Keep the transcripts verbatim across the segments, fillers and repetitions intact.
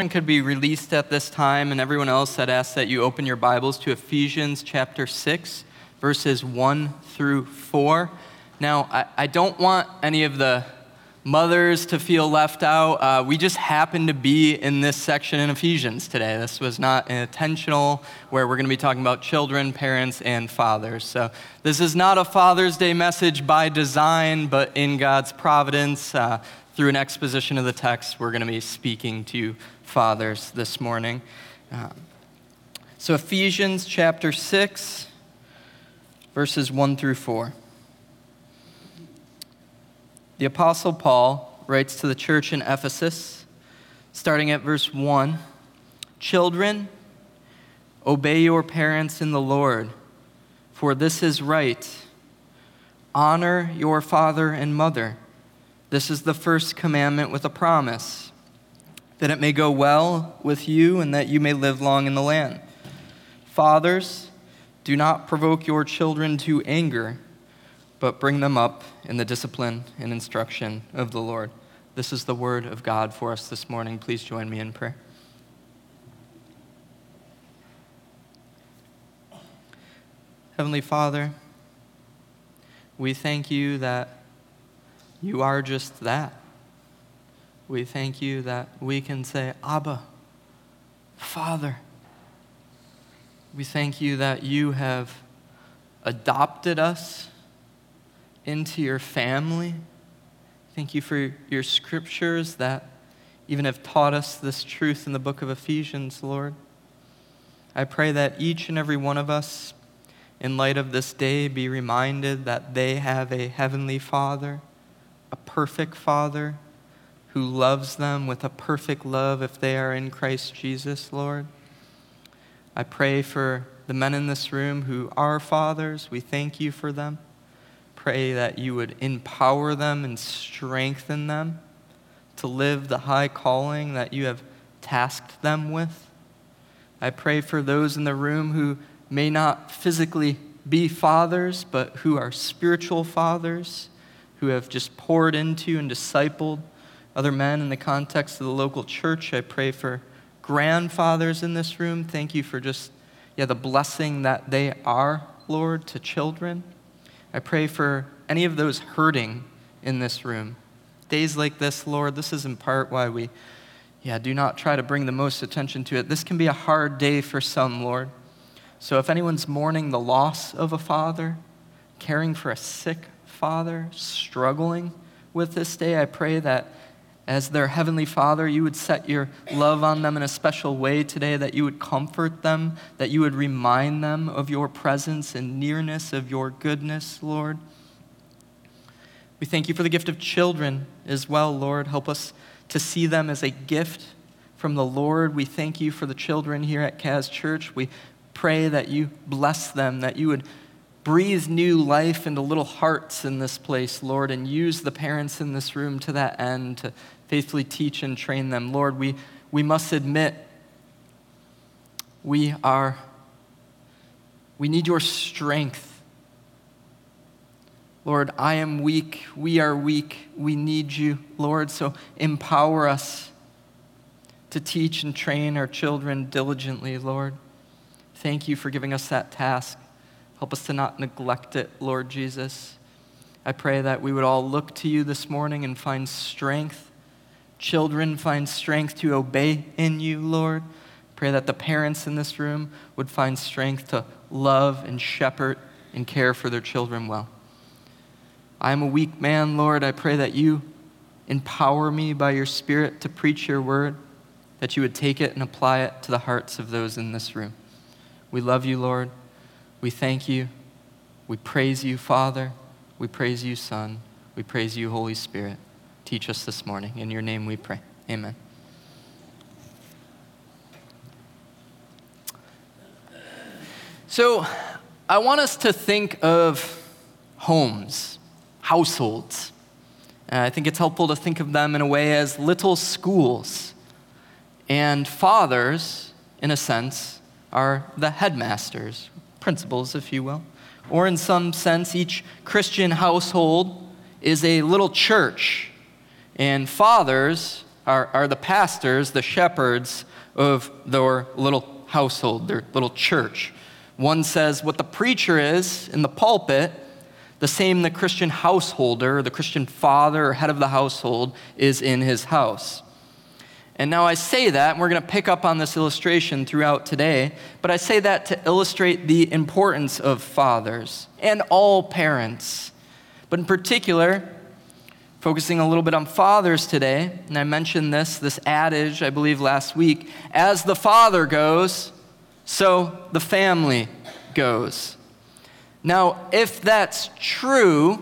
worshiping could be released at this time, and everyone else, I'd ask that you open your Bibles to Ephesians chapter six, verses one through four. Now, I, I don't want any of the mothers to feel left out. Uh, we just happen to be in this section in Ephesians today. This was not intentional, where we're going to be talking about children, parents, and fathers. So this is not a Father's Day message by design, but in God's providence. Uh, through an exposition of the text, we're going to be speaking to fathers this morning. Uh, so Ephesians chapter six, verses one through four. The Apostle Paul writes to the church in Ephesus, starting at verse one, "Children, obey your parents in the Lord, for this is right. Honor your father and mother. This is the first commandment with a promise, that it may go well with you and that you may live long in the land. Fathers, do not provoke your children to anger, but bring them up in the discipline and instruction of the Lord." This is the word of God for us this morning. Please join me in prayer. Heavenly Father, we thank you that you are just that. We thank you that we can say, Abba, Father. We thank you that you have adopted us into your family. Thank you for your scriptures that even have taught us this truth in the book of Ephesians, Lord. I pray that each and every one of us, in light of this day, be reminded that they have a heavenly Father, a perfect Father, who loves them with a perfect love if they are in Christ Jesus, Lord. I pray for the men in this room who are fathers. We thank you for them. Pray that you would empower them and strengthen them to live the high calling that you have tasked them with. I pray for those in the room who may not physically be fathers, but who are spiritual fathers, who have just poured into and discipled other men in the context of the local church. I pray for grandfathers in this room. Thank you for just, yeah, the blessing that they are, Lord, to children. I pray for any of those hurting in this room. Days like this, Lord, this is in part why we, yeah, do not try to bring the most attention to it. This can be a hard day for some, Lord. So if anyone's mourning the loss of a father, caring for a sick father, struggling with this day, I pray that as their heavenly Father, you would set your love on them in a special way today, that you would comfort them, that you would remind them of your presence and nearness, of your goodness, Lord. We thank you for the gift of children as well, Lord. Help us to see them as a gift from the Lord. We thank you for the children here at Kaz Church. We pray that you bless them, that you would breathe new life into little hearts in this place, Lord, and use the parents in this room to that end to faithfully teach and train them. Lord, we, we must admit we are, we need your strength. Lord, I am weak. We are weak. We need you, Lord, so empower us to teach and train our children diligently, Lord. Thank you for giving us that task. Help us to not neglect it, Lord Jesus. I pray that we would all look to you this morning and find strength. Children find strength to obey in you, Lord. Pray that the parents in this room would find strength to love and shepherd and care for their children well. I am a weak man, Lord. I pray that you empower me by your Spirit to preach your word, that you would take it and apply it to the hearts of those in this room. We love you, Lord. We thank you. We praise you, Father. We praise you, Son. We praise you, Holy Spirit. Teach us this morning. In your name we pray. Amen. So I want us to think of homes, households. And I think it's helpful to think of them in a way as little schools. And fathers, in a sense, are the headmasters, principals, if you will. Or in some sense, each Christian household is a little church, and fathers are, are the pastors, the shepherds of their little household, their little church. One says what the preacher is in the pulpit, the same the Christian householder, the Christian father or head of the household is in his house. And now I say that, and we're going to pick up on this illustration throughout today, but I say that to illustrate the importance of fathers and all parents. But in particular, focusing a little bit on fathers today, and I mentioned this, this adage, I believe last week, as the father goes, so the family goes. Now, if that's true,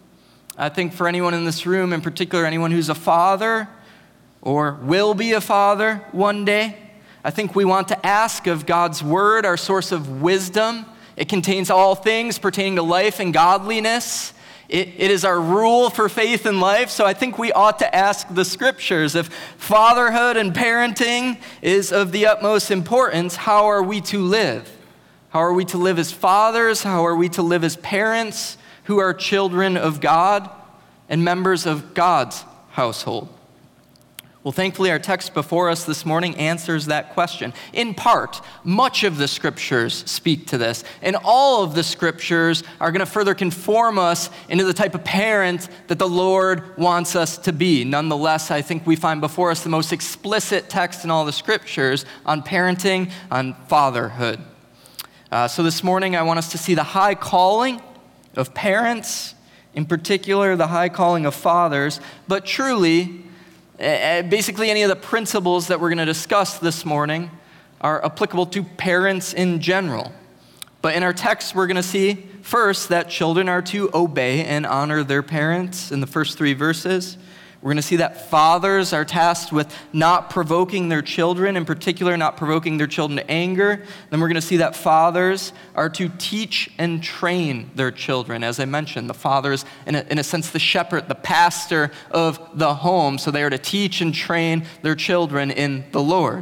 I think for anyone in this room, in particular anyone who's a father or will be a father one day, I think we want to ask of God's word, our source of wisdom. It contains all things pertaining to life and godliness. It, it is our rule for faith and life, so I think we ought to ask the scriptures. If fatherhood and parenting is of the utmost importance, how are we to live? How are we to live as fathers? How are we to live as parents who are children of God and members of God's household? Well, thankfully, our text before us this morning answers that question. In part, much of the scriptures speak to this, and all of the scriptures are going to further conform us into the type of parent that the Lord wants us to be. Nonetheless, I think we find before us the most explicit text in all the scriptures on parenting, on fatherhood. Uh, so this morning, I want us to see the high calling of parents, in particular, the high calling of fathers, but truly, basically, any of the principles that we're going to discuss this morning are applicable to parents in general. But in our text, we're going to see first that children are to obey and honor their parents in the first three verses. We're going to see that fathers are tasked with not provoking their children, in particular, not provoking their children to anger. Then we're going to see that fathers are to teach and train their children. As I mentioned, the father is, in a, in a sense, the shepherd, the pastor of the home. So they are to teach and train their children in the Lord.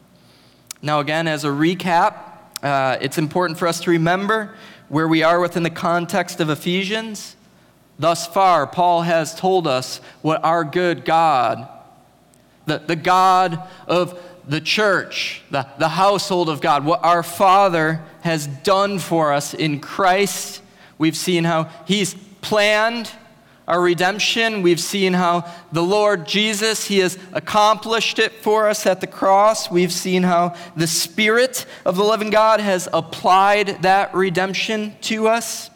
Now, again, as a recap, uh, it's important for us to remember where we are within the context of Ephesians. Thus far, Paul has told us what our good God, the, the God of the church, the, the household of God, what our Father has done for us in Christ. We've seen how he's planned our redemption. We've seen how the Lord Jesus, he has accomplished it for us at the cross. We've seen how the Spirit of the living God has applied that redemption to us.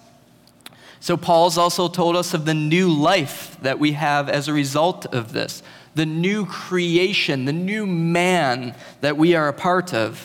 So Paul's also told us of the new life that we have as a result of this, the new creation, the new man that we are a part of.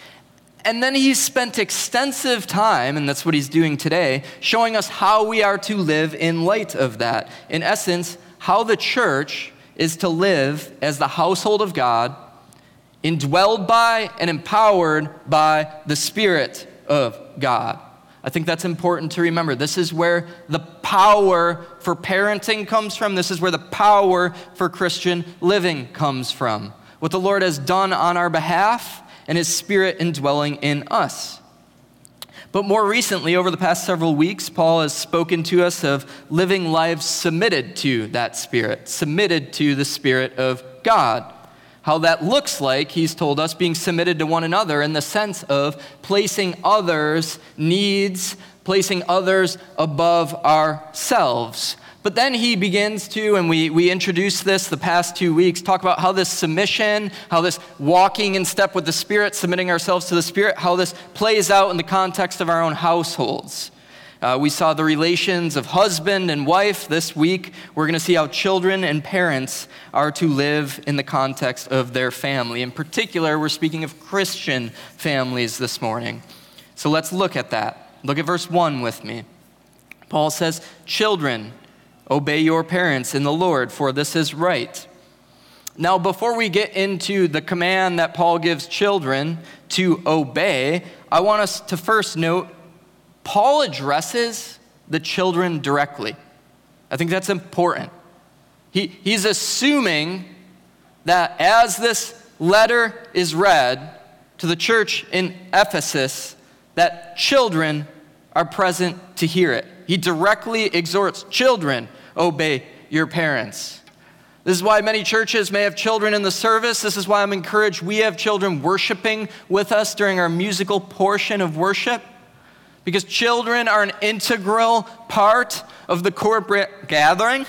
And then he's spent extensive time, and that's what he's doing today, showing us how we are to live in light of that. In essence, how the church is to live as the household of God, indwelled by and empowered by the Spirit of God. I think that's important to remember. This is where the power for parenting comes from. This is where the power for Christian living comes from. What the Lord has done on our behalf and his Spirit indwelling in us. But more recently, over the past several weeks, Paul has spoken to us of living lives submitted to that Spirit, submitted to the Spirit of God. How that looks like, he's told us, being submitted to one another in the sense of placing others' needs, placing others above ourselves. But then he begins to, and we, we introduced this the past two weeks, talk about how this submission, how this walking in step with the Spirit, submitting ourselves to the Spirit, how this plays out in the context of our own households. Uh, we saw the relations of husband and wife this week. We're going to see how children and parents are to live in the context of their family. In particular, we're speaking of Christian families this morning. So let's look at that. Look at verse one with me. Paul says, "Children, obey your parents in the Lord, for this is right." Now, before we get into the command that Paul gives children to obey, I want us to first note Paul addresses the children directly. I think that's important. He, he's assuming that as this letter is read to the church in Ephesus, that children are present to hear it. He directly exhorts children, obey your parents. This is why many churches may have children in the service. This is why I'm encouraged we have children worshiping with us during our musical portion of worship. Because children are an integral part of the corporate gathering.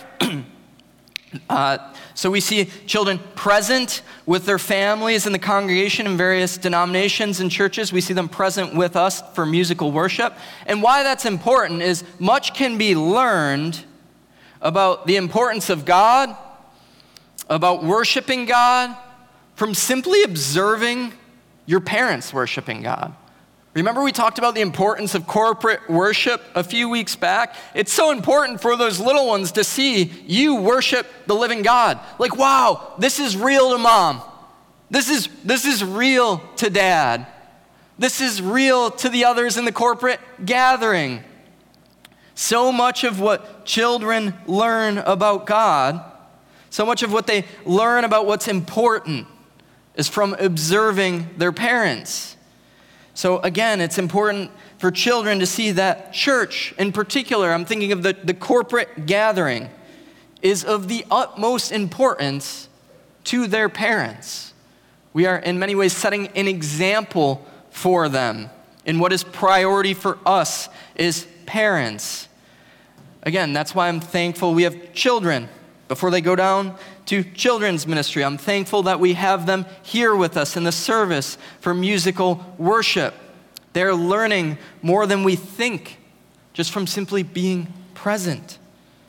uh, so we see children present with their families in the congregation in various denominations and churches. We see them present with us for musical worship. And why that's important is much can be learned about the importance of God, about worshiping God, from simply observing your parents worshiping God. Remember we talked about the importance of corporate worship a few weeks back? It's so important for those little ones to see you worship the living God. Like, wow, this is real to mom. This is, this is real to dad. This is real to the others in the corporate gathering. So much of what children learn about God, so much of what they learn about what's important is from observing their parents. So again, it's important for children to see that church in particular, I'm thinking of the, the corporate gathering, is of the utmost importance to their parents. We are in many ways setting an example for them in what is priority for us as parents. Again, that's why I'm thankful we have children. Before they go down to children's ministry, I'm thankful that we have them here with us in the service for musical worship. They're learning more than we think just from simply being present.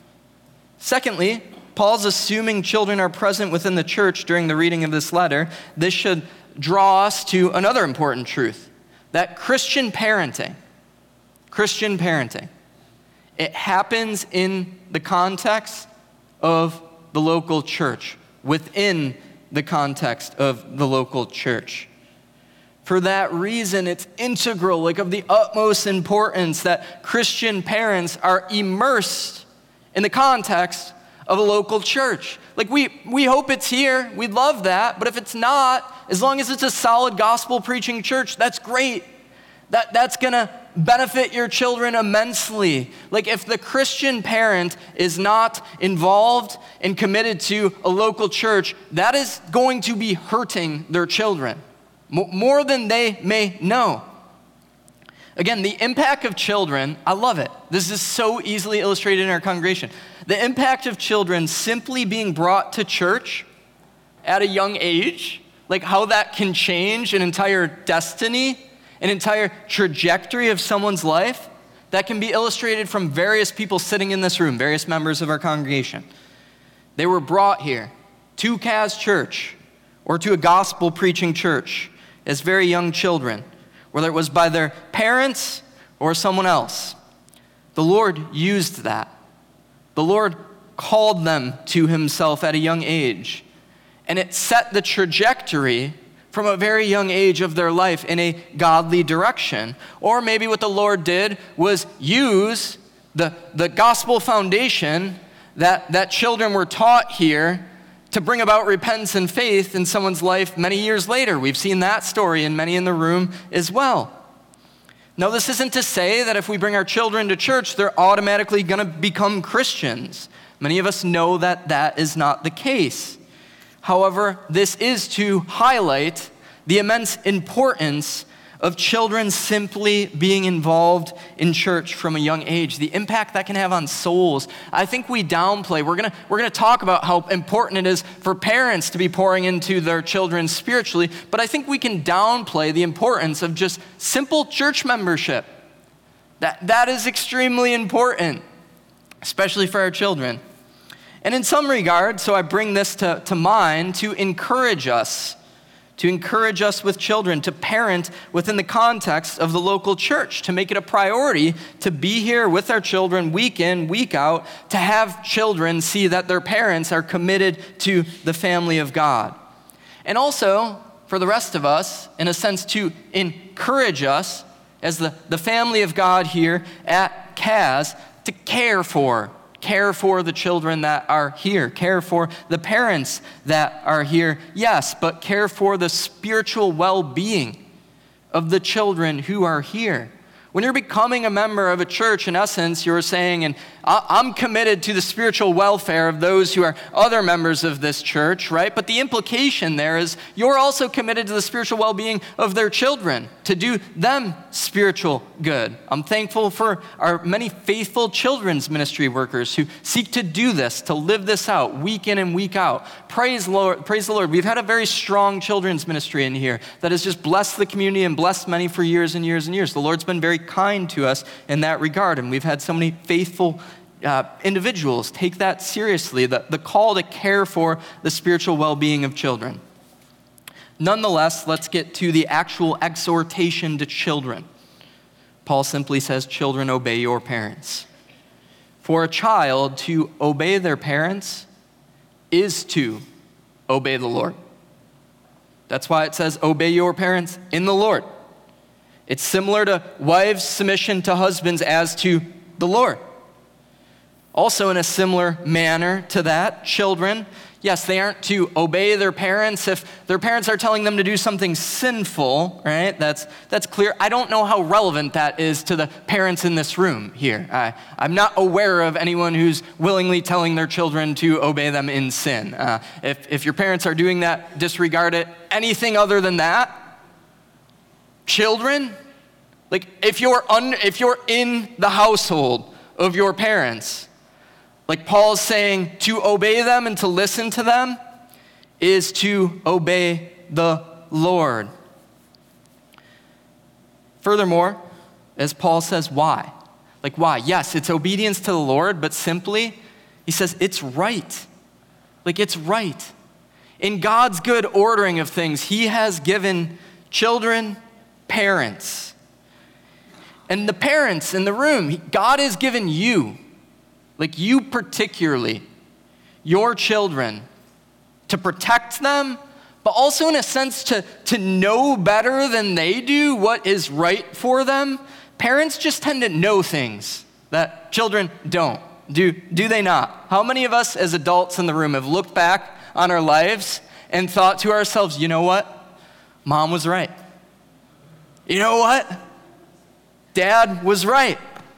Secondly, Paul's assuming children are present within the church during the reading of this letter. This should draw us to another important truth, that Christian parenting, Christian parenting, it happens in the context of the local church, within the context of the local church. For that reason, it's integral, like of the utmost importance that Christian parents are immersed in the context of a local church. Like we, we hope it's here, we'd love that, but if it's not, as long as it's a solid gospel preaching church, that's great. That, that's gonna benefit your children immensely. Like if the Christian parent is not involved and committed to a local church, that is going to be hurting their children more than they may know. Again, the impact of children, I love it. This is so easily illustrated in our congregation. The impact of children simply being brought to church at a young age, like how that can change an entire destiny, an entire trajectory of someone's life, that can be illustrated from various people sitting in this room, various members of our congregation. They were brought here to Kaz Church or to a gospel preaching church as very young children, whether it was by their parents or someone else. The Lord used that. The Lord called them to himself at a young age, and it set the trajectory from a very young age of their life in a godly direction. Or maybe what the Lord did was use the, the gospel foundation that, that children were taught here to bring about repentance and faith in someone's life many years later. We've seen that story in many in the room as well. Now, this isn't to say that if we bring our children to church, they're automatically going to become Christians. Many of us know that that is not the case. However, this is to highlight the immense importance of children simply being involved in church from a young age, the impact that can have on souls. I think we downplay. We're gonna, we're gonna talk about how important it is for parents to be pouring into their children spiritually, but I think we can downplay the importance of just simple church membership. That, that is extremely important, especially for our children. And in some regard, so I bring this to, to mind to encourage us, to encourage us with children, to parent within the context of the local church, to make it a priority to be here with our children week in, week out, to have children see that their parents are committed to the family of God. And also, for the rest of us, in a sense, to encourage us as the, the family of God here at Kaz to care for Care for the children that are here. Care for the parents that are here, yes, but care for the spiritual well-being of the children who are here. When you're becoming a member of a church, in essence, you're saying, and I'm committed to the spiritual welfare of those who are other members of this church, right? But the implication there is you're also committed to the spiritual well-being of their children, to do them spiritual good. I'm thankful for our many faithful children's ministry workers who seek to do this, to live this out week in and week out. Praise Lord, praise the Lord. We've had a very strong children's ministry in here that has just blessed the community and blessed many for years and years and years. The Lord's been very kind to us in that regard, and we've had so many faithful uh, individuals take that seriously, the, the call to care for the spiritual well-being of children. Nonetheless, let's get to the actual exhortation to children. Paul simply says, children, obey your parents. For a child to obey their parents is to obey the Lord. That's why it says, obey your parents in the Lord. It's similar to wives' submission to husbands as to the Lord. Also in a similar manner to that, children, yes, they aren't to obey their parents if their parents are telling them to do something sinful, right? That's that's clear. I don't know how relevant that is to the parents in this room here. I, I'm not aware of anyone who's willingly telling their children to obey them in sin. Uh, if, if your parents are doing that, disregard it. Anything other than that, children, like if you're un, if you're in the household of your parents, like Paul's saying, to obey them and to listen to them is to obey the Lord. Furthermore, as Paul says, why? Like why? Yes, it's obedience to the Lord, but simply, he says it's right. Like it's right. In God's good ordering of things, he has given children parents. And the parents in the room, God has given you, like you particularly, your children, to protect them, but also in a sense to, to know better than they do what is right for them. Parents just tend to know things that children don't. Do, do they not? How many of us as adults in the room have looked back on our lives and thought to ourselves, you know what? Mom was right. You know what? Dad was right.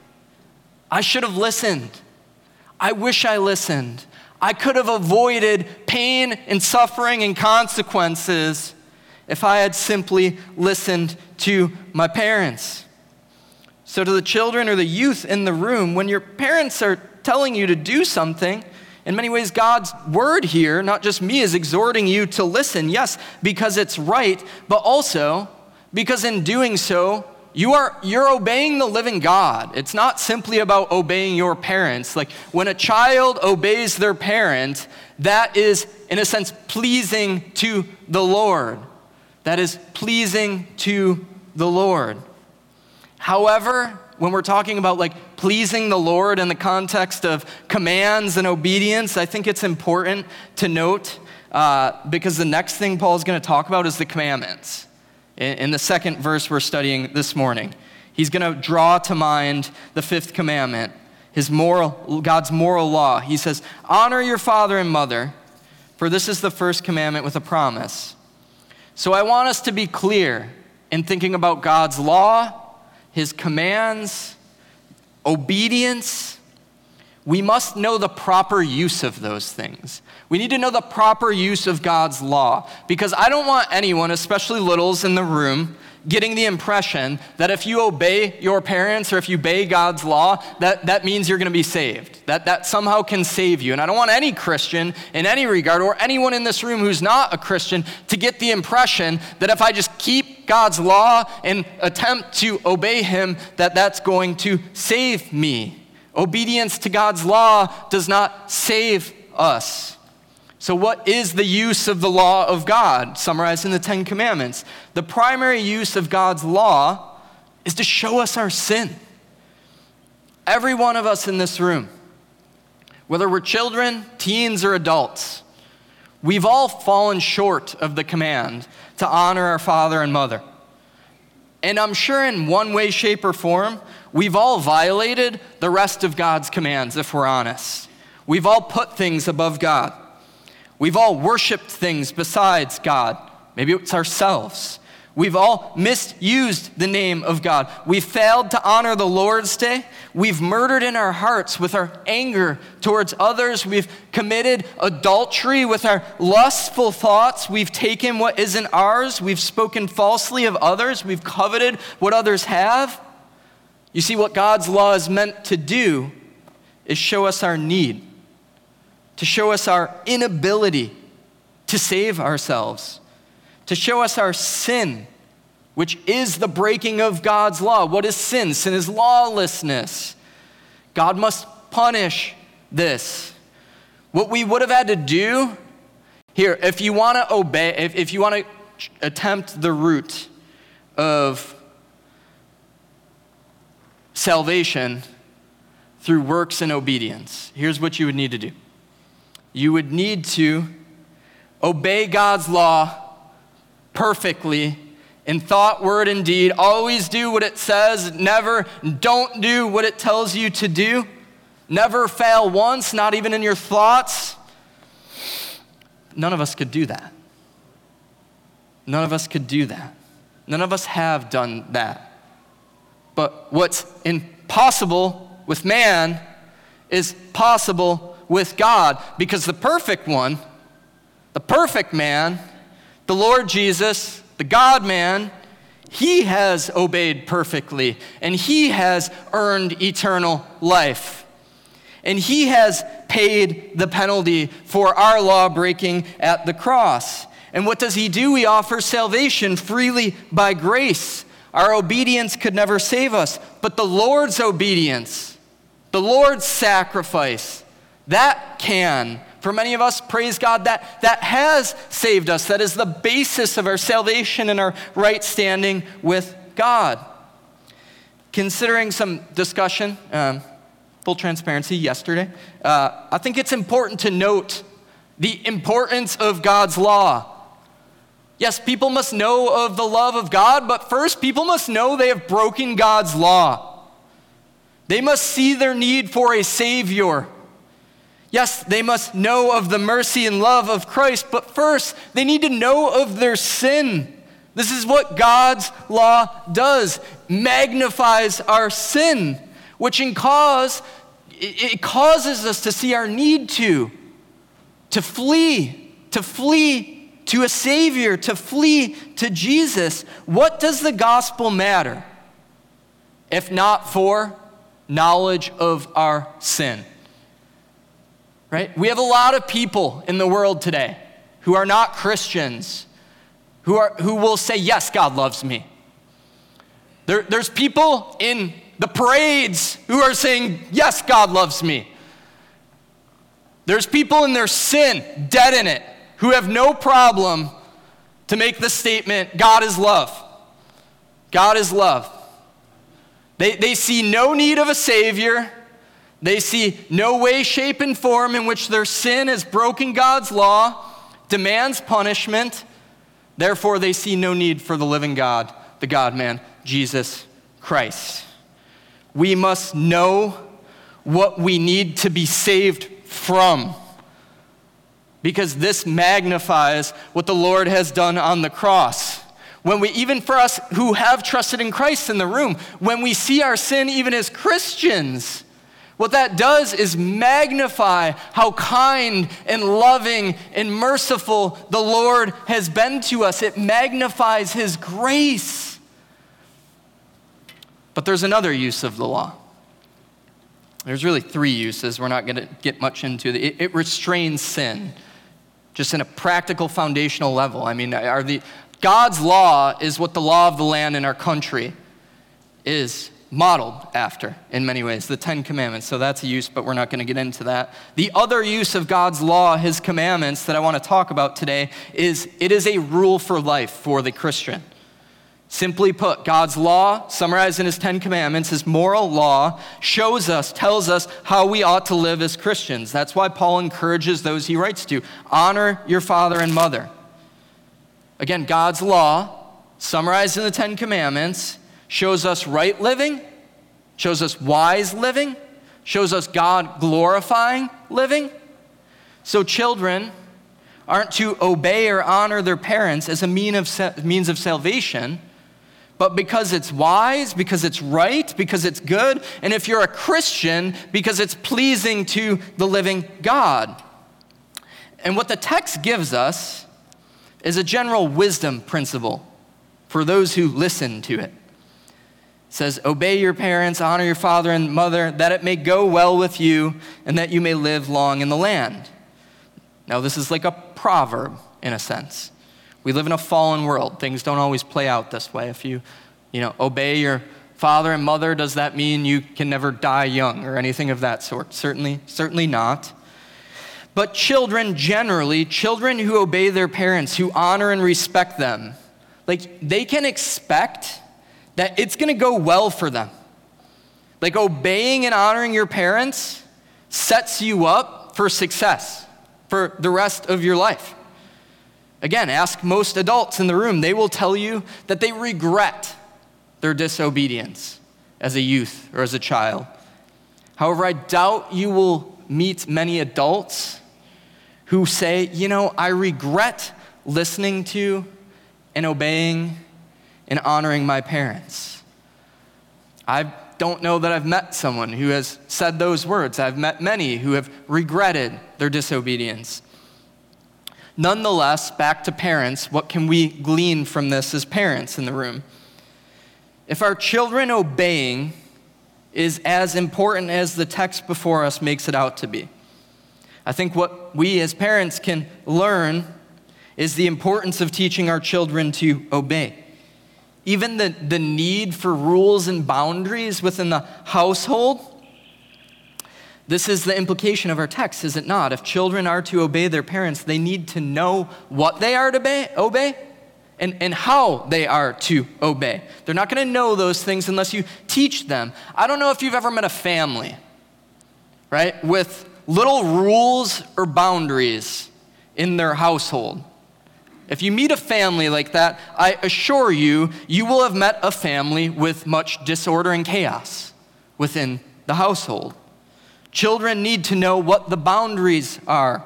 I should have listened. I wish I listened. I could have avoided pain and suffering and consequences if I had simply listened to my parents. So to the children or the youth in the room, when your parents are telling you to do something, in many ways God's word here, not just me, is exhorting you to listen. Yes, because it's right, but also because in doing so, You are, you're obeying the living God. It's not simply about obeying your parents. Like when a child obeys their parent, that is, in a sense, pleasing to the Lord. That is pleasing to the Lord. However, when we're talking about like pleasing the Lord in the context of commands and obedience, I think it's important to note uh, because the next thing Paul is going to talk about is the commandments. In the second verse we're studying this morning, he's going to draw to mind the fifth commandment, his moral, God's moral law. He says, honor your father and mother, for this is the first commandment with a promise. So I want us to be clear in thinking about God's law, his commands, obedience. We must know the proper use of those things. We need to know the proper use of God's law, because I don't want anyone, especially littles in the room, getting the impression that if you obey your parents or if you obey God's law, that, that means you're going to be saved, that that somehow can save you. And I don't want any Christian in any regard, or anyone in this room who's not a Christian, to get the impression that if I just keep God's law and attempt to obey him, that that's going to save me. Obedience to God's law does not save us. So what is the use of the law of God, summarized in the Ten Commandments? The primary use of God's law is to show us our sin. Every one of us in this room, whether we're children, teens, or adults, we've all fallen short of the command to honor our father and mother. And I'm sure in one way, shape, or form, we've all violated the rest of God's commands, if we're honest. We've all put things above God. We've all worshiped things besides God. Maybe it's ourselves. We've all misused the name of God. We've failed to honor the Lord's Day. We've murdered in our hearts with our anger towards others. We've committed adultery with our lustful thoughts. We've taken what isn't ours. We've spoken falsely of others. We've coveted what others have. You see, what God's law is meant to do is show us our need, to show us our inability to save ourselves, to show us our sin, which is the breaking of God's law. What is sin? Sin is lawlessness. God must punish this. What we would have had to do here, if you want to obey, if, if you want to attempt the route of salvation through works and obedience, here's what you would need to do. You would need to obey God's law perfectly in thought, word, and deed. Always do what it says. Never don't do what it tells you to do. Never fail once, not even in your thoughts. None of us could do that. None of us could do that. None of us have done that. But what's impossible with man is possible with God, because the perfect one, the perfect man, the Lord Jesus, the God-man, he has obeyed perfectly, and he has earned eternal life. And he has paid the penalty for our law breaking at the cross. And what does he do? He offers salvation freely by grace. Our obedience could never save us, but the Lord's obedience, the Lord's sacrifice, that can. For many of us, praise God, that, that has saved us. That is the basis of our salvation and our right standing with God. Considering some discussion, um, full transparency, yesterday, uh, I think it's important to note the importance of God's law. Yes, people must know of the love of God, but first, people must know they have broken God's law. They must see their need for a Savior. Yes, they must know of the mercy and love of Christ, but first, they need to know of their sin. This is what God's law does, magnifies our sin, which in cause, it causes us to see our need to, to flee, to flee to a Savior, to flee to Jesus. What does the gospel matter if not for knowledge of our sin? Right? We have a lot of people in the world today who are not Christians, who are who will say, yes, God loves me. There, there's people in the parades who are saying, yes, God loves me. There's people in their sin, dead in it, who have no problem to make the statement, God is love. God is love. They, they see no need of a Savior. They see no way, shape, and form in which their sin has broken God's law, demands punishment. Therefore, they see no need for the living God, the God-man, Jesus Christ. We must know what we need to be saved from, because this magnifies what the Lord has done on the cross. When we, even for us who have trusted in Christ in the room, when we see our sin even as Christians, what that does is magnify how kind and loving and merciful the Lord has been to us. It magnifies his grace. But there's another use of the law. There's really three uses. We're not going to get much into it. It, it restrains sin, just in a practical, foundational level. I mean, are the God's law is what the law of the land in our country is modeled after in many ways, the Ten Commandments. So that's a use, but we're not going to get into that. The other use of God's law, his commandments, that I want to talk about today is it is a rule for life for the Christian. Simply put, God's law, summarized in his Ten Commandments, his moral law, shows us, tells us how we ought to live as Christians. That's why Paul encourages those he writes to, honor your father and mother. Again, God's law, summarized in the Ten Commandments, shows us right living, shows us wise living, shows us God glorifying living. So children, aren't to obey or honor their parents as a mean of sa- means of salvation, but because it's wise, because it's right, because it's good, and if you're a Christian, because it's pleasing to the living God. And what the text gives us is a general wisdom principle for those who listen to it. It says, obey your parents, honor your father and mother, that it may go well with you and that you may live long in the land. Now, this is like a proverb in a sense. We live in a fallen world. Things don't always play out this way. If you, you know, obey your father and mother, does that mean you can never die young or anything of that sort? Certainly, certainly not. But children generally, children who obey their parents, who honor and respect them, like they can expect that it's going to go well for them. Like obeying and honoring your parents sets you up for success for the rest of your life. Again, ask most adults in the room. They will tell you that they regret their disobedience as a youth or as a child. However, I doubt you will meet many adults who say, you know, I regret listening to and obeying and honoring my parents. I don't know that I've met someone who has said those words. I've met many who have regretted their disobedience. Nonetheless, back to parents, what can we glean from this as parents in the room? If our children obeying is as important as the text before us makes it out to be, I think what we as parents can learn is the importance of teaching our children to obey. Even the, the need for rules and boundaries within the household. This is the implication of our text, is it not? If children are to obey their parents, they need to know what they are to obey, obey and, and how they are to obey. They're not going to know those things unless you teach them. I don't know if you've ever met a family, right, with little rules or boundaries in their household. If you meet a family like that, I assure you, you will have met a family with much disorder and chaos within the household. Children need to know what the boundaries are,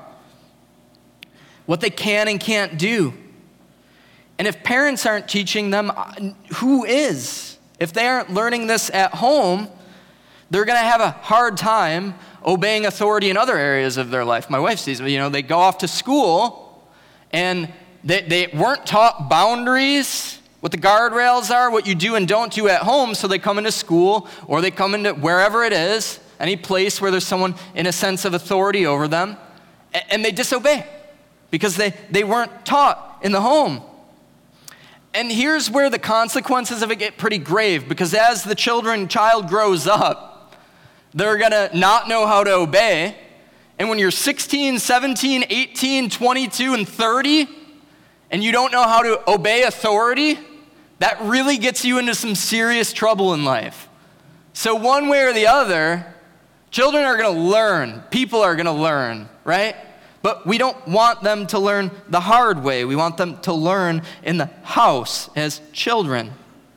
what they can and can't do. And if parents aren't teaching them, who is? If they aren't learning this at home, they're going to have a hard time obeying authority in other areas of their life. My wife sees, you know, they go off to school and they, they weren't taught boundaries, what the guardrails are, what you do and don't do at home, so they come into school or they come into wherever it is, any place where there's someone in a sense of authority over them, and they disobey because they, they weren't taught in the home. And here's where the consequences of it get pretty grave, because as the children, child grows up, they're gonna not know how to obey. And when you're sixteen, seventeen, eighteen, twenty-two, and thirty, and you don't know how to obey authority, that really gets you into some serious trouble in life. So one way or the other, children are gonna learn, people are gonna learn, right? But we don't want them to learn the hard way. We want them to learn in the house as children.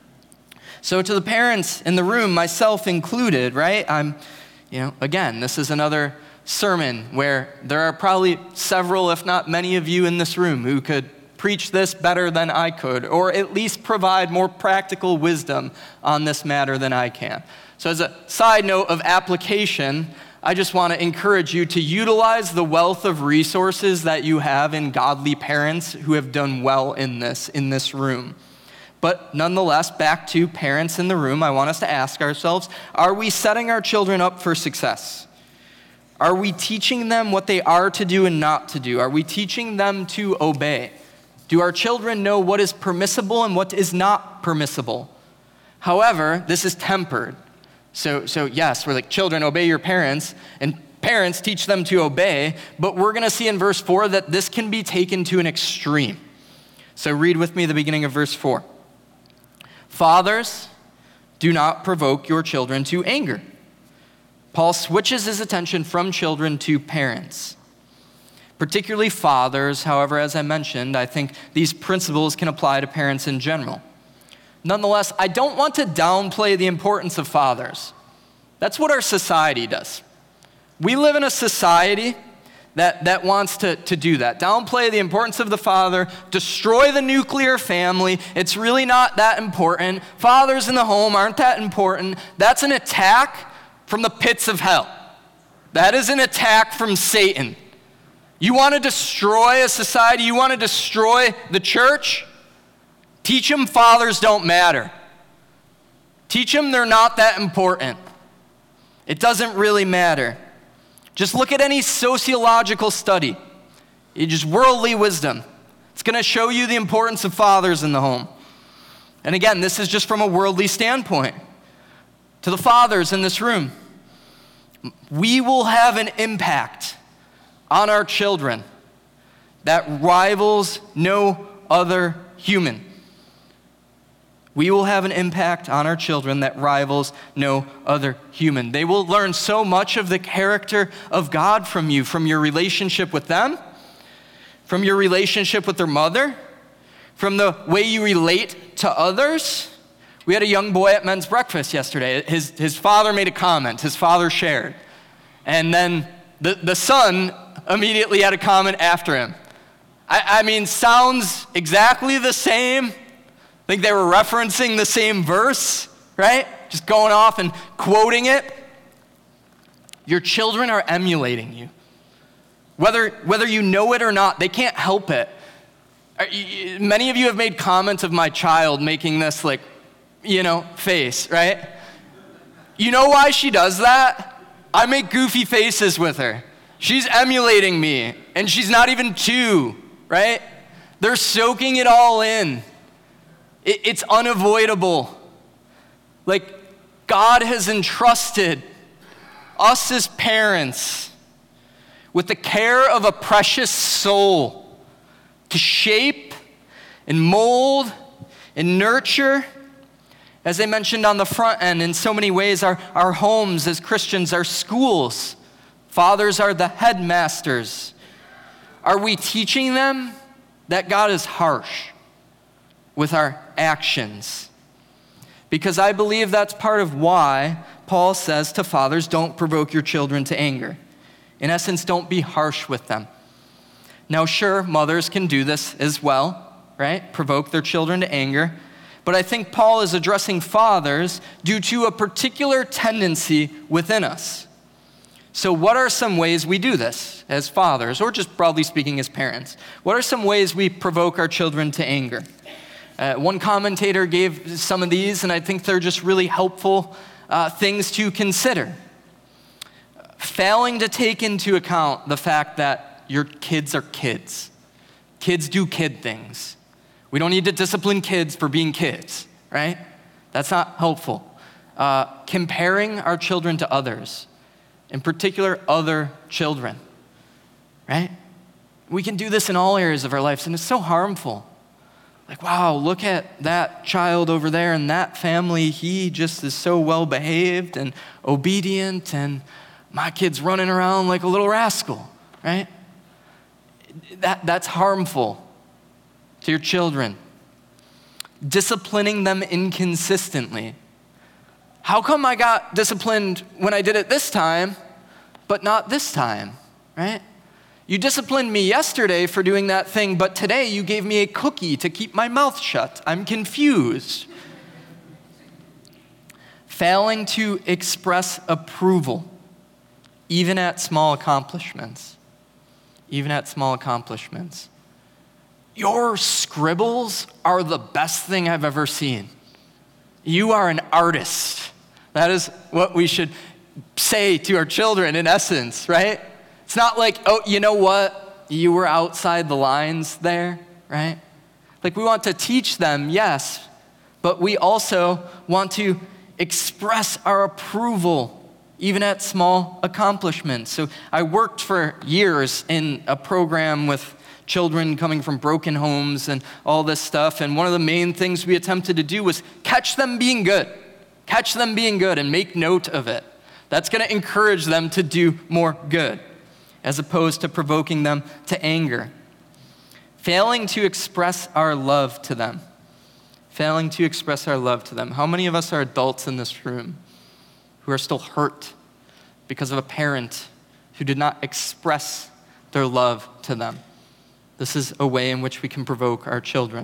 So to the parents in the room, myself included, right? I'm, you know, again, this is another sermon where there are probably several, if not many of you in this room who could preach this better than I could, or at least provide more practical wisdom on this matter than I can. So as a side note of application, I just want to encourage you to utilize the wealth of resources that you have in godly parents who have done well in this, in this room. But nonetheless, back to parents in the room, I want us to ask ourselves, are we setting our children up for success? Are we teaching them what they are to do and not to do? Are we teaching them to obey? Do our children know what is permissible and what is not permissible? However, this is tempered. So, so yes, we're like, children, obey your parents, and parents teach them to obey, but we're going to see in verse four that this can be taken to an extreme. So read with me the beginning of verse four. Fathers, do not provoke your children to anger. Paul switches his attention from children to parents. Particularly fathers, however, as I mentioned, I think these principles can apply to parents in general. Nonetheless, I don't want to downplay the importance of fathers. That's what our society does. We live in a society that, that wants to, to do that. Downplay the importance of the father, destroy the nuclear family. It's really not that important. Fathers in the home aren't that important. That's an attack from the pits of hell. That is an attack from Satan. You want to destroy a society? You want to destroy the church? Teach them fathers don't matter. Teach them they're not that important. It doesn't really matter. Just look at any sociological study. It's just worldly wisdom. It's going to show you the importance of fathers in the home. And again, this is just from a worldly standpoint. To the fathers in this room, we will have an impact on our children that rivals no other human. We will have an impact on our children that rivals no other human. They will learn so much of the character of God from you, from your relationship with them, from your relationship with their mother, from the way you relate to others. We had a young boy at men's breakfast yesterday. His, his father made a comment. His father shared. And then the, the son immediately had a comment after him. I, I mean, sounds exactly the same. I think they were referencing the same verse, right? Just going off and quoting it. Your children are emulating you. Whether, whether you know it or not, they can't help it. Many of you have made comments of my child making this, like, you know, face, right? You know why she does that? I make goofy faces with her. She's emulating me, and she's not even two, right? They're soaking it all in. It, it's unavoidable. Like, God has entrusted us as parents with the care of a precious soul to shape and mold and nurture, as I mentioned on the front end, in so many ways, our, our homes as Christians, our schools. Fathers are the headmasters. Are we teaching them that God is harsh with our actions? Because I believe that's part of why Paul says to fathers, don't provoke your children to anger. In essence, don't be harsh with them. Now, sure, mothers can do this as well, right? Provoke their children to anger. But I think Paul is addressing fathers due to a particular tendency within us. So what are some ways we do this as fathers, or just broadly speaking as parents? What are some ways we provoke our children to anger? Uh, one commentator gave some of these, and I think they're just really helpful uh, things to consider. Failing to take into account the fact that your kids are kids. Kids do kid things. We don't need to discipline kids for being kids, right? That's not helpful. Uh, comparing our children to others, in particular other children, right? We can do this in all areas of our lives, and it's so harmful. Like, wow, look at that child over there in that family. He just is so well behaved and obedient, and my kid's running around like a little rascal, right? That, that's harmful to your children. Disciplining them inconsistently. How come I got disciplined when I did it this time, but not this time, right? You disciplined me yesterday for doing that thing, but today you gave me a cookie to keep my mouth shut. I'm confused. Failing to express approval, even at small accomplishments. Even at small accomplishments. Your scribbles are the best thing I've ever seen. You are an artist. That is what we should say to our children in essence, right? It's not like, oh, you know what? You were outside the lines there, right? Like, we want to teach them, yes, but we also want to express our approval even at small accomplishments. So I worked for years in a program with children coming from broken homes and all this stuff, and one of the main things we attempted to do was catch them being good. Catch them being good and make note of it. That's going to encourage them to do more good, as opposed to provoking them to anger. Failing to express our love to them. Failing to express our love to them. How many of us are adults in this room who are still hurt because of a parent who did not express their love to them. This is a way in which we can provoke our children.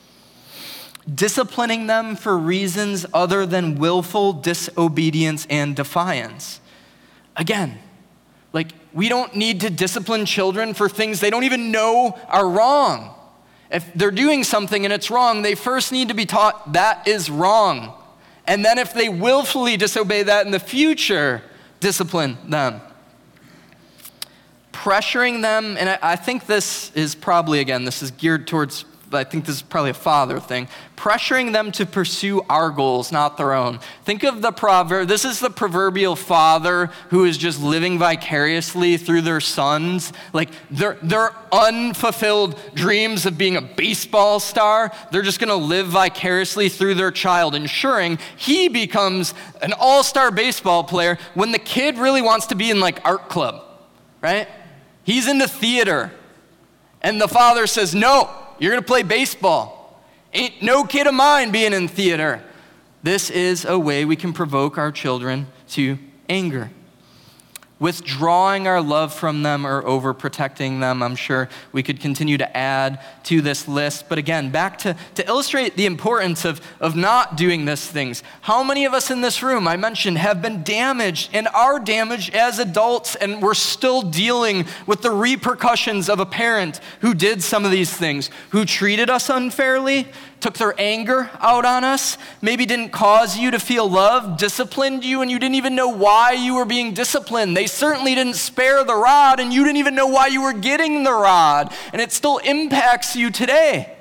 Disciplining them for reasons other than willful disobedience and defiance. Again, like, we don't need to discipline children for things they don't even know are wrong. If they're doing something and it's wrong, they first need to be taught that is wrong. And then if they willfully disobey that in the future, discipline them. Pressuring them, and I, I think this is probably, again, this is geared towards, I think this is probably a father thing, pressuring them to pursue our goals, not their own. Think of the proverb, this is the proverbial father who is just living vicariously through their sons. Like, their, their unfulfilled dreams of being a baseball star, they're just gonna live vicariously through their child, ensuring he becomes an all-star baseball player when the kid really wants to be in, like, art club, right? He's into theater, and the father says, no, you're gonna play baseball. Ain't no kid of mine being in theater. This is a way we can provoke our children to anger. Withdrawing our love from them or overprotecting them. I'm sure we could continue to add to this list. But again, back to, to illustrate the importance of, of not doing these things. How many of us in this room, I mentioned, have been damaged and are damaged as adults, and we're still dealing with the repercussions of a parent who did some of these things, who treated us unfairly, took their anger out on us, maybe didn't cause you to feel loved, disciplined you, and you didn't even know why you were being disciplined. They certainly didn't spare the rod, and you didn't even know why you were getting the rod, and it still impacts you today.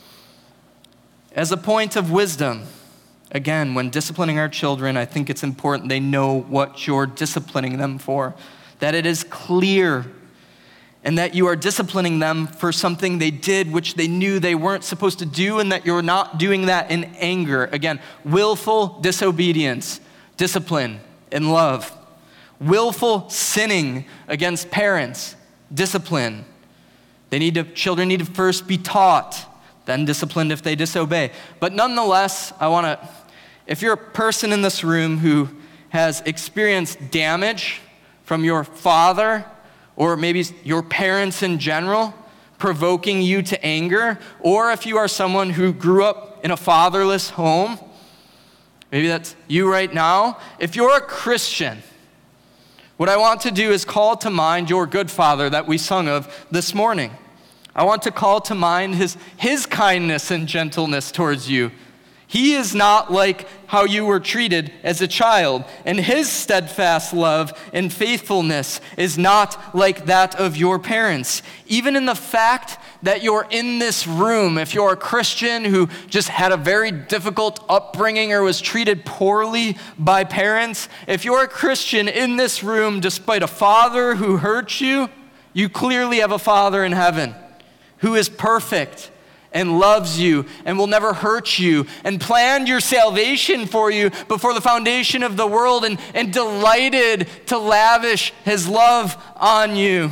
As a point of wisdom, again, when disciplining our children, I think it's important they know what you're disciplining them for, that it is clear, and that you are disciplining them for something they did which they knew they weren't supposed to do, and that you're not doing that in anger. Again, willful disobedience, discipline in love. Willful sinning against parents, discipline. They need to, children need to first be taught, then disciplined if they disobey. But nonetheless, I want to, if you're a person in this room who has experienced damage from your father, or maybe your parents in general, provoking you to anger, or if you are someone who grew up in a fatherless home, maybe that's you right now. If you're a Christian, what I want to do is call to mind your good father that we sung of this morning. I want to call to mind his, his kindness and gentleness towards you. He is not like how you were treated as a child, and his steadfast love and faithfulness is not like that of your parents. Even in the fact that you're in this room, if you're a Christian who just had a very difficult upbringing or was treated poorly by parents, if you're a Christian in this room despite a father who hurt you, you clearly have a Father in heaven who is perfect and loves you and will never hurt you and planned your salvation for you before the foundation of the world, and, and delighted to lavish his love on you.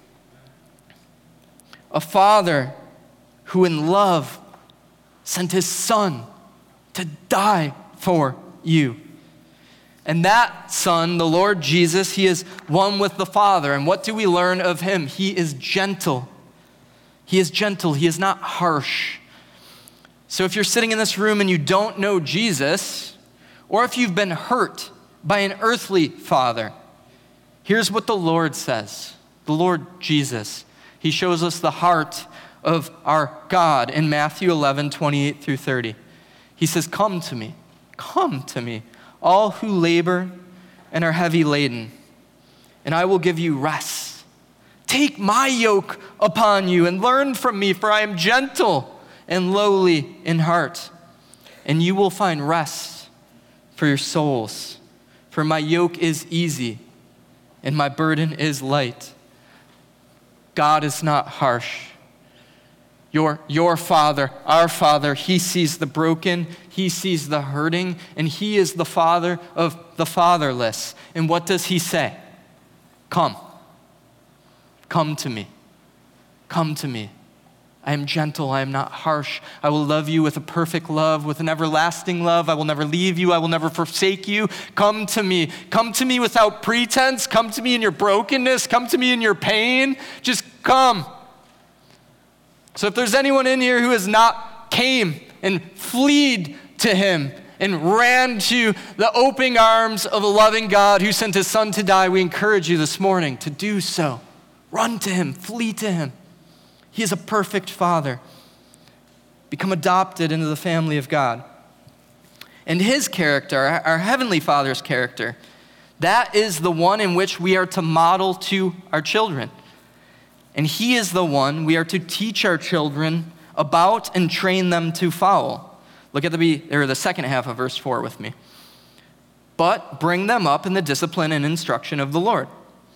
A Father who in love sent his Son to die for you. And that Son, the Lord Jesus, he is one with the Father. And what do we learn of him? He is gentle. He is gentle. He is not harsh. So if you're sitting in this room and you don't know Jesus, or if you've been hurt by an earthly father, here's what the Lord says. The Lord Jesus. He shows us the heart of our God in Matthew eleven, twenty-eight through thirty. He says, come to me, come to me, all who labor and are heavy laden, and I will give you rest. Take my yoke upon you and learn from me, for I am gentle and lowly in heart, and you will find rest for your souls. For my yoke is easy and my burden is light. God is not harsh. Your, your Father, our Father, he sees the broken, he sees the hurting, and he is the Father of the fatherless. And what does he say? Come. Come to me. Come to me. I am gentle, I am not harsh. I will love you with a perfect love, with an everlasting love. I will never leave you, I will never forsake you. Come to me. Come to me without pretense. Come to me in your brokenness. Come to me in your pain. Just come. So if there's anyone in here who has not came and fleed to him and ran to the open arms of a loving God who sent his son to die, we encourage you this morning to do so. Run to him, flee to him. He is a perfect father. Become adopted into the family of God. And his character, our heavenly Father's character, that is the one in which we are to model to our children. And he is the one we are to teach our children about and train them to follow. Look at the, or the second half of verse four with me. But bring them up in the discipline and instruction of the Lord.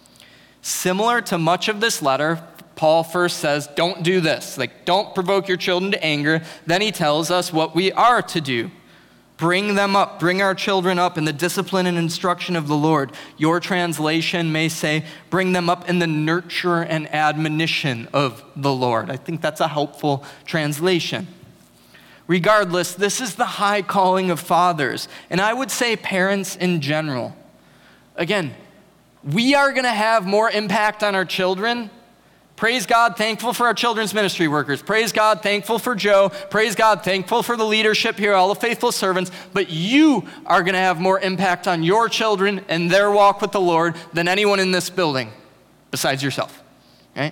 Similar to much of this letter, Paul first says, don't do this. Like, don't provoke your children to anger. Then he tells us what we are to do. Bring them up, bring our children up in the discipline and instruction of the Lord. Your translation may say, bring them up in the nurture and admonition of the Lord. I think that's a helpful translation. Regardless, this is the high calling of fathers, and I would say parents in general. Again, we are going to have more impact on our children. Praise God, thankful for our children's ministry workers. Praise God, thankful for Joe. Praise God, thankful for the leadership here, all the faithful servants. But you are going to have more impact on your children and their walk with the Lord than anyone in this building besides yourself, right?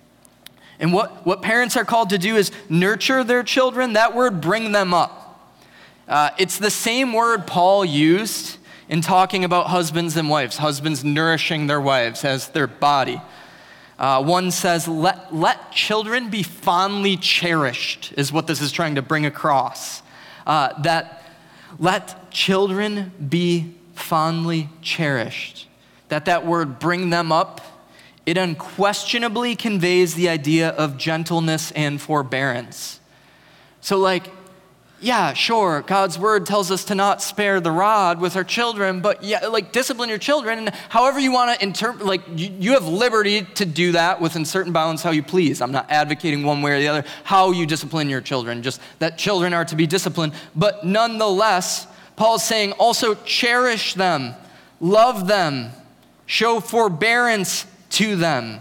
And what, what parents are called to do is nurture their children. That word, bring them up. Uh, it's the same word Paul used in talking about husbands and wives, husbands nourishing their wives as their body. Uh, one says, let, let children be fondly cherished, is what this is trying to bring across. Uh, that let children be fondly cherished. That that word, bring them up, it unquestionably conveys the idea of gentleness and forbearance. So like, yeah, sure, God's word tells us to not spare the rod with our children, but yeah, like discipline your children, and however you want to interpret, like you, you have liberty to do that within certain bounds how you please. I'm not advocating one way or the other how you discipline your children, just that children are to be disciplined. But nonetheless, Paul's saying also cherish them, love them, show forbearance to them.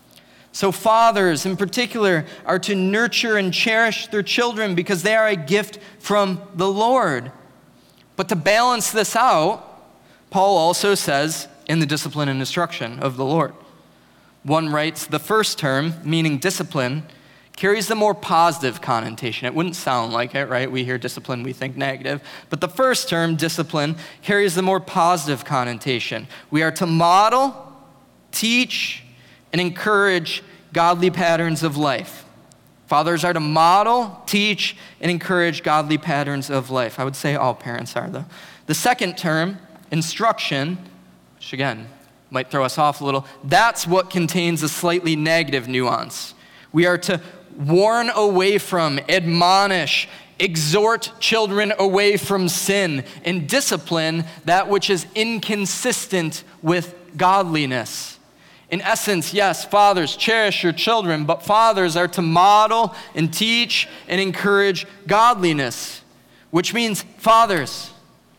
So fathers in particular are to nurture and cherish their children because they are a gift from the Lord. But to balance this out, Paul also says in the discipline and instruction of the Lord. One writes, the first term, meaning discipline, carries the more positive connotation. It wouldn't sound like it, right? We hear discipline, we think negative. But the first term, discipline, carries the more positive connotation. We are to model, teach, and encourage godly patterns of life. Fathers are to model, teach, and encourage godly patterns of life. I would say all parents are, though. The second term, instruction, which again might throw us off a little, that's what contains a slightly negative nuance. We are to warn away from, admonish, exhort children away from sin, and discipline that which is inconsistent with godliness. In essence, yes, fathers, cherish your children, but fathers are to model and teach and encourage godliness, which means, fathers,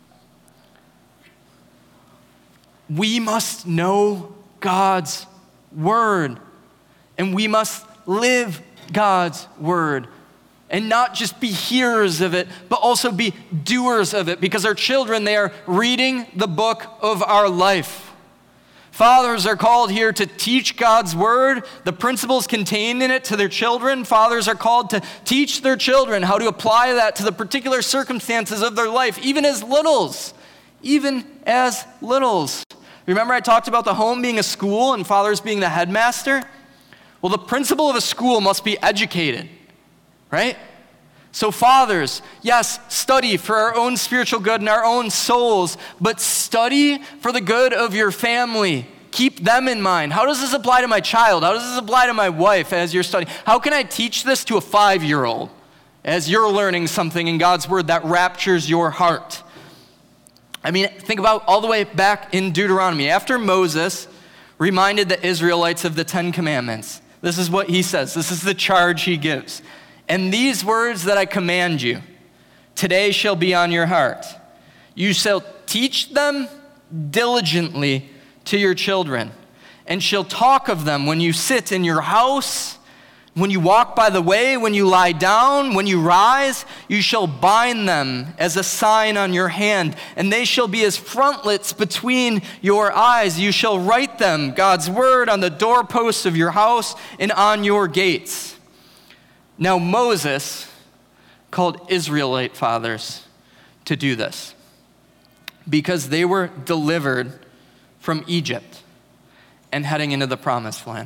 we must know God's word, and we must live God's word, and not just be hearers of it, but also be doers of it, because our children, they are reading the book of our life. Fathers are called here to teach God's word, the principles contained in it to their children. Fathers are called to teach their children how to apply that to the particular circumstances of their life, even as littles, even as littles. Remember I talked about the home being a school and fathers being the headmaster? Well, the principal of a school must be educated, right? So fathers, yes, study for our own spiritual good and our own souls, but study for the good of your family. Keep them in mind. How does this apply to my child? How does this apply to my wife as you're studying? How can I teach this to a five-year-old as you're learning something in God's word that raptures your heart? I mean, think about all the way back in Deuteronomy. After Moses reminded the Israelites of the Ten Commandments, This is what he says. This is the charge he gives. And these words that I command you today shall be on your heart. You shall teach them diligently to your children, and shall talk of them when you sit in your house, when you walk by the way, when you lie down, when you rise. You shall bind them as a sign on your hand, and they shall be as frontlets between your eyes. You shall write them, God's word, on the doorposts of your house and on your gates. Now Moses called Israelite fathers to do this because they were delivered from Egypt and heading into the promised land.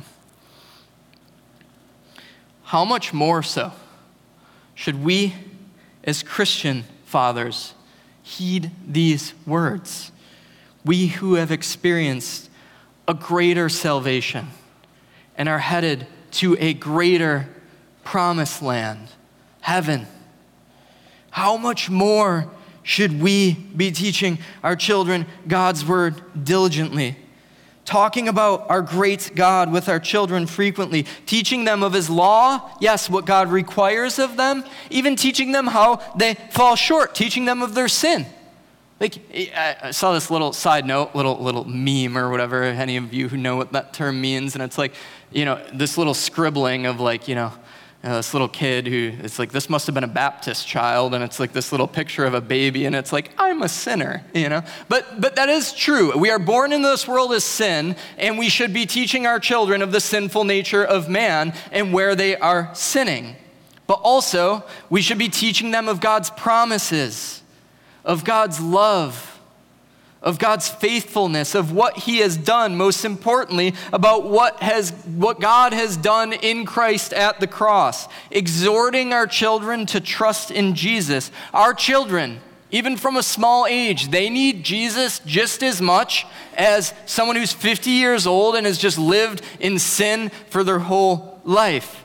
How much more so should we as Christian fathers heed these words? We who have experienced a greater salvation and are headed to a greater promised land, heaven. How much more should we be teaching our children God's word diligently? Talking about our great God with our children frequently, teaching them of his law, yes, what God requires of them, even teaching them how they fall short, teaching them of their sin. Like, I saw this little side note, little little meme or whatever, any of you who know what that term means, and it's like, you know, this little scribbling of like, you know, Uh, this little kid who, it's like, this must have been a Baptist child, and it's like this little picture of a baby, and it's like, I'm a sinner, you know? But but that is true. We are born into this world as sin, and we should be teaching our children of the sinful nature of man and where they are sinning. But also, we should be teaching them of God's promises, of God's love, of God's faithfulness, of what he has done, most importantly, about what has what God has done in Christ at the cross, exhorting our children to trust in Jesus. Our children, even from a small age, they need Jesus just as much as someone who's fifty years old and has just lived in sin for their whole life.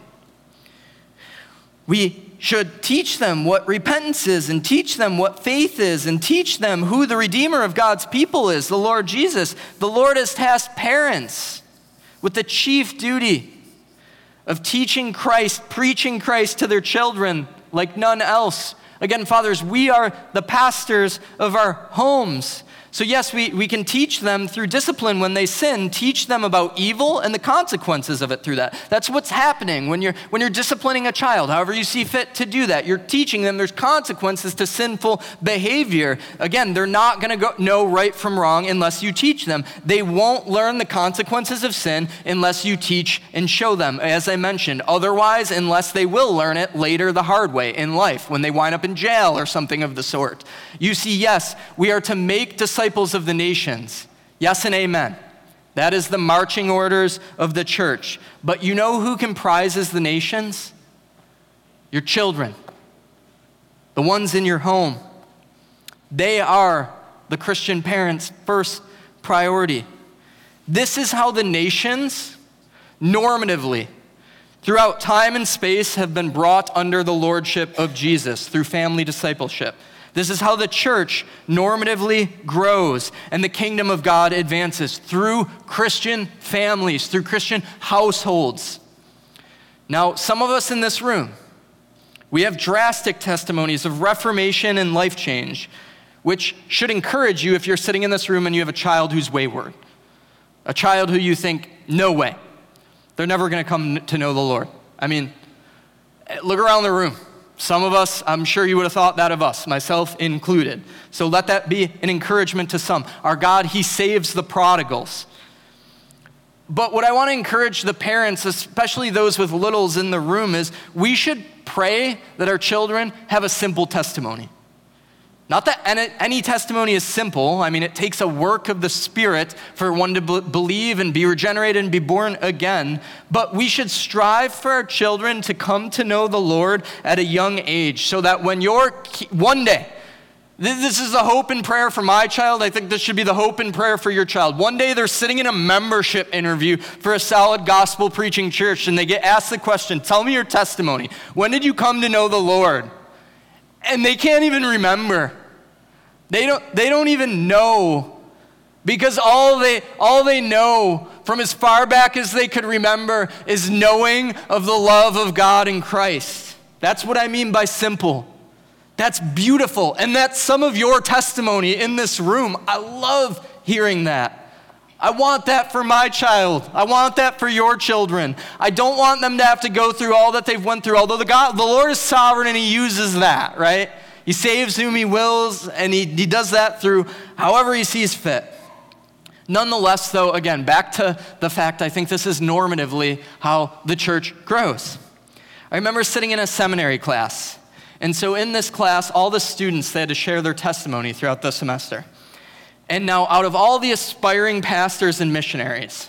We should teach them what repentance is, and teach them what faith is, and teach them who the Redeemer of God's people is, the Lord Jesus. The Lord has tasked parents with the chief duty of teaching Christ, preaching Christ to their children like none else. Again, fathers, we are the pastors of our homes. So yes, we, we can teach them through discipline when they sin, teach them about evil and the consequences of it through that. That's what's happening when you're when you're disciplining a child, however you see fit to do that. You're teaching them there's consequences to sinful behavior. Again, they're not going to go know right from wrong unless you teach them. They won't learn the consequences of sin unless you teach and show them, as I mentioned. Otherwise, unless they will learn it later the hard way in life, when they wind up in jail or something of the sort. You see, yes, we are to make disciples disciples of the nations. Yes and amen. That is the marching orders of the church. But you know who comprises the nations? Your children. The ones in your home. They are the Christian parents' first priority. This is how the nations, normatively, throughout time and space, have been brought under the lordship of Jesus through family discipleship. This is how the church normatively grows and the kingdom of God advances through Christian families, through Christian households. Now, some of us in this room, we have drastic testimonies of reformation and life change, which should encourage you if you're sitting in this room and you have a child who's wayward, a child who you think, no way, they're never going to come to know the Lord. I mean, look around the room. Some of us, I'm sure you would have thought that of us, myself included. So let that be an encouragement to some. Our God, he saves the prodigals. But what I want to encourage the parents, especially those with littles in the room, is we should pray that our children have a simple testimony. Not that any testimony is simple. I mean, it takes a work of the Spirit for one to b- believe and be regenerated and be born again. But we should strive for our children to come to know the Lord at a young age so that when you're, one day, this is a hope and prayer for my child. I think this should be the hope and prayer for your child. One day they're sitting in a membership interview for a solid gospel preaching church and they get asked the question, tell me your testimony. When did you come to know the Lord? And they can't even remember. They don't, they don't even know Because all they, all they know from as far back as they could remember is knowing of the love of God in Christ. That's what I mean by simple. That's beautiful. And that's some of your testimony in this room. I love hearing that. I want that for my child. I want that for your children. I don't want them to have to go through all that they've went through, although the God, the Lord is sovereign and he uses that, right? He saves whom he wills, and he, he does that through however he sees fit. Nonetheless, though, again, back to the fact, I think this is normatively how the church grows. I remember sitting in a seminary class, and so in this class, all the students, they had to share their testimony throughout the semester. And now, out of all the aspiring pastors and missionaries,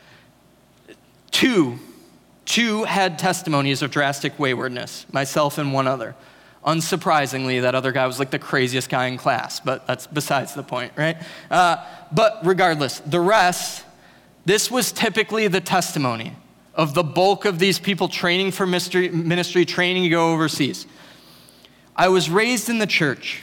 two, two had testimonies of drastic waywardness, myself and one other. Unsurprisingly, that other guy was like the craziest guy in class, but that's besides the point, right? Uh, but regardless, the rest, this was typically the testimony of the bulk of these people training for ministry, ministry training to go overseas. I was raised in the church.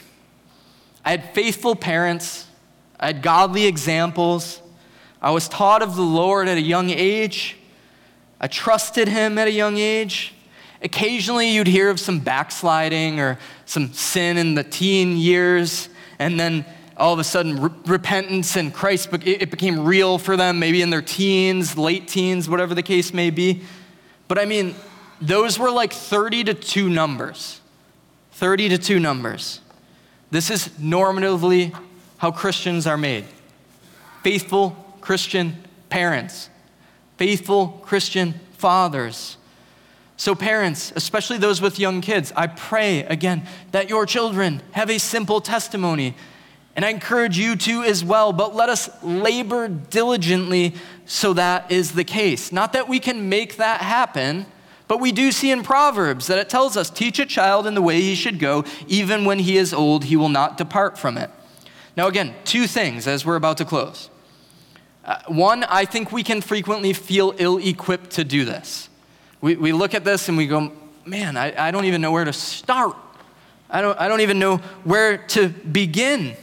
I had faithful parents. I had godly examples. I was taught of the Lord at a young age. I trusted him at a young age. Occasionally you'd hear of some backsliding or some sin in the teen years, and then all of a sudden re- repentance and Christ, it became real for them, maybe in their teens, late teens, whatever the case may be. But I mean, those were like thirty to two numbers. thirty to two numbers. This is normatively how Christians are made. Faithful Christian parents. Faithful Christian fathers. So parents, especially those with young kids, I pray, again, that your children have a simple testimony. And I encourage you to as well, but let us labor diligently so that is the case. Not that we can make that happen, but we do see in Proverbs that it tells us, teach a child in the way he should go, even when he is old, he will not depart from it. Now again, two things as we're about to close. Uh, one, I think we can frequently feel ill-equipped to do this. We we look at this and we go, man, I, I don't even know where to start. I don't, I don't even know where to begin.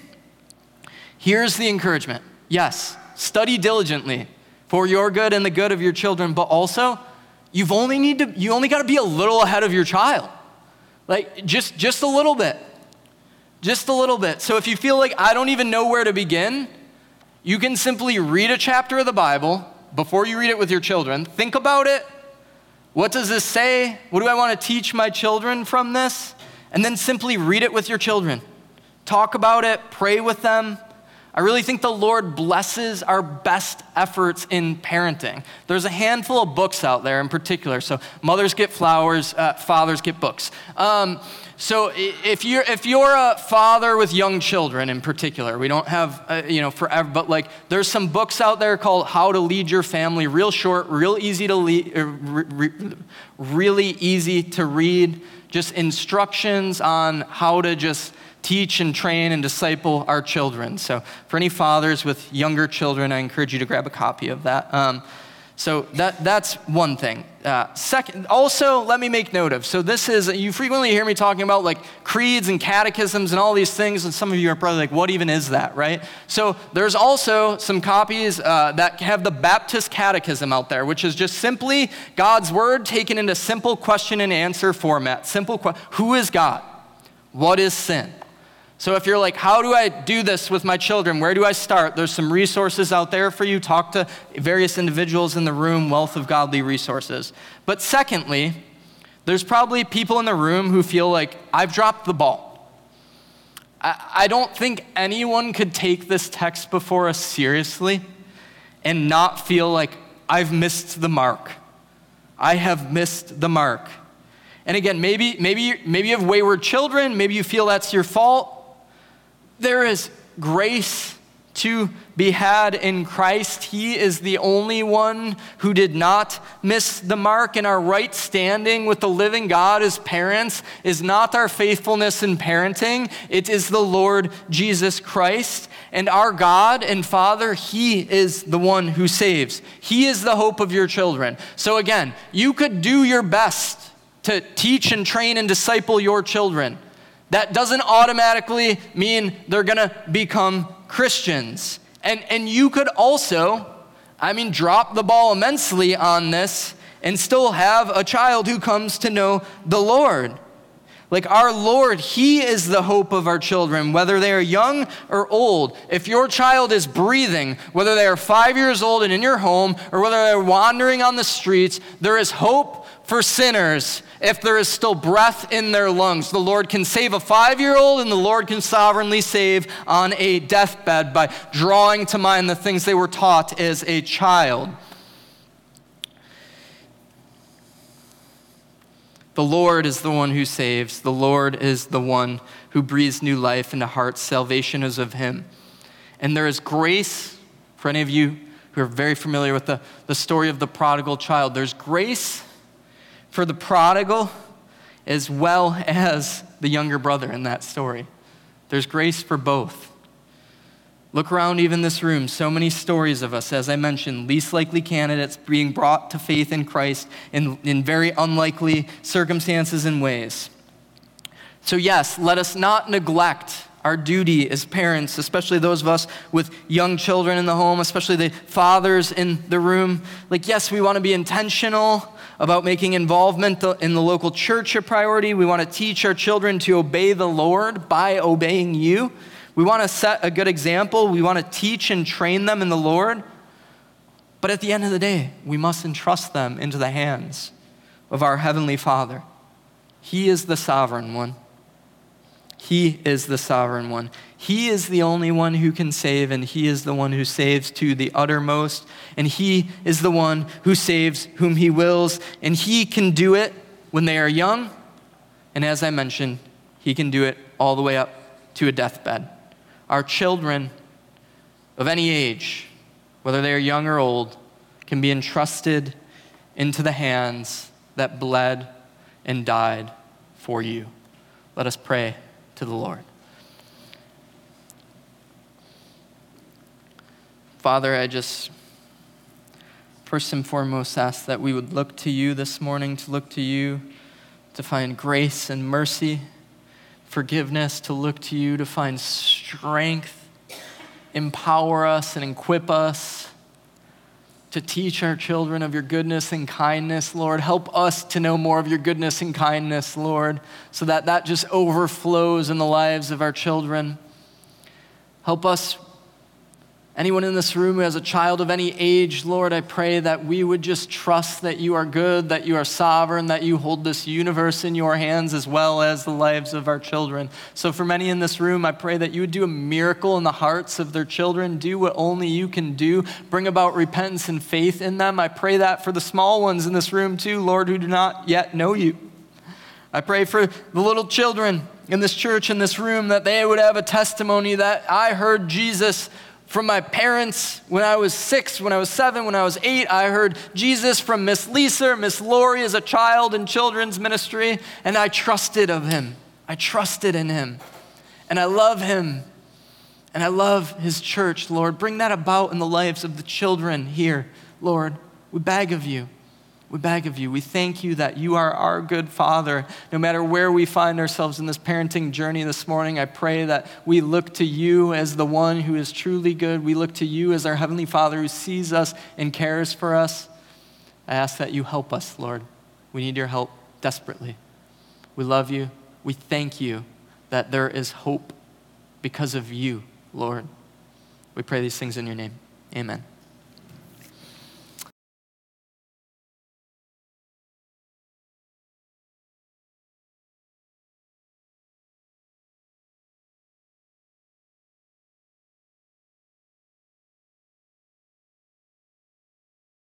Here's the encouragement. Yes, study diligently for your good and the good of your children, but also you've only need to you only got to be a little ahead of your child. Like just just a little bit. Just a little bit. So if you feel like I don't even know where to begin, you can simply read a chapter of the Bible before you read it with your children. Think about it. What does this say? What do I want to teach my children from this? And then simply read it with your children. Talk about it, pray with them. I really think the Lord blesses our best efforts in parenting. There's a handful of books out there in particular. So mothers get flowers, uh, fathers get books. Um, so if you're if you're a father with young children in particular, we don't have uh, you know forever, but like there's some books out there called How to Lead Your Family, real short, real easy to lead, uh, re- re- really easy to read. Just instructions on how to just teach and train and disciple our children. So for any fathers with younger children, I encourage you to grab a copy of that. Um, so that that's one thing. Uh, second, also let me make note of, so this is, you frequently hear me talking about like creeds and catechisms and all these things, and some of you are probably like, what even is that, right? So there's also some copies uh, that have the Baptist Catechism out there, which is just simply God's word taken into simple question and answer format. Simple, que- who is God? What is sin? So if you're like, how do I do this with my children? Where do I start? There's some resources out there for you. Talk to various individuals in the room, wealth of godly resources. But secondly, there's probably people in the room who feel like, I've dropped the ball. I, I don't think anyone could take this text before us seriously and not feel like, I've missed the mark. I have missed the mark. And again, maybe, maybe, maybe you have wayward children. Maybe you feel that's your fault. There is grace to be had in Christ. He is the only one who did not miss the mark, and our right standing with the living God as parents is not our faithfulness in parenting. It is the Lord Jesus Christ. And our God and Father, He is the one who saves. He is the hope of your children. So again, you could do your best to teach and train and disciple your children. That doesn't automatically mean they're going to become Christians. And, and you could also, I mean, drop the ball immensely on this and still have a child who comes to know the Lord. Like our Lord, he is the hope of our children, whether they are young or old. If your child is breathing, whether they are five years old and in your home, or whether they're wandering on the streets, there is hope for sinners if there is still breath in their lungs. The Lord can save a five-year-old, and the Lord can sovereignly save on a deathbed by drawing to mind the things they were taught as a child. The Lord is the one who saves. The Lord is the one who breathes new life into hearts. Salvation is of him. And there is grace for any of you who are very familiar with the, the story of the prodigal child. There's grace for the prodigal as well as the younger brother in that story. There's grace for both. Look around even this room, so many stories of us, as I mentioned, least likely candidates being brought to faith in Christ in, in very unlikely circumstances and ways. So yes, let us not neglect our duty as parents, especially those of us with young children in the home, especially the fathers in the room. Like, yes, we want to be intentional about making involvement in the local church a priority. We want to teach our children to obey the Lord by obeying you. We want to set a good example. We want to teach and train them in the Lord. But at the end of the day, we must entrust them into the hands of our Heavenly Father. He is the sovereign one. He is the sovereign one. He is the only one who can save, and he is the one who saves to the uttermost. And he is the one who saves whom he wills. And he can do it when they are young. And as I mentioned, he can do it all the way up to a deathbed. Our children of any age, whether they are young or old, can be entrusted into the hands that bled and died for you. Let us pray to the Lord. Father, I just first and foremost ask that we would look to you this morning, to look to you to find grace and mercy, forgiveness, to look to you to find strength, empower us and equip us to teach our children of your goodness and kindness, Lord. Help us to know more of your goodness and kindness, Lord, so that that just overflows in the lives of our children. Help us, anyone in this room who has a child of any age, Lord, I pray that we would just trust that you are good, that you are sovereign, that you hold this universe in your hands as well as the lives of our children. So for many in this room, I pray that you would do a miracle in the hearts of their children, do what only you can do, bring about repentance and faith in them. I pray that for the small ones in this room too, Lord, who do not yet know you. I pray for the little children in this church, in this room, that they would have a testimony that I heard Jesus from my parents when I was six, when I was seven, when I was eight. I heard Jesus from Miss Lisa, Miss Lori as a child in children's ministry, and I trusted of him. I trusted in him, and I love him, and I love his church, Lord. Bring that about in the lives of the children here, Lord. We beg of you. We beg of you. We thank you that you are our good Father. No matter where we find ourselves in this parenting journey this morning, I pray that we look to you as the one who is truly good. We look to you as our Heavenly Father who sees us and cares for us. I ask that you help us, Lord. We need your help desperately. We love you. We thank you that there is hope because of you, Lord. We pray these things in your name. Amen.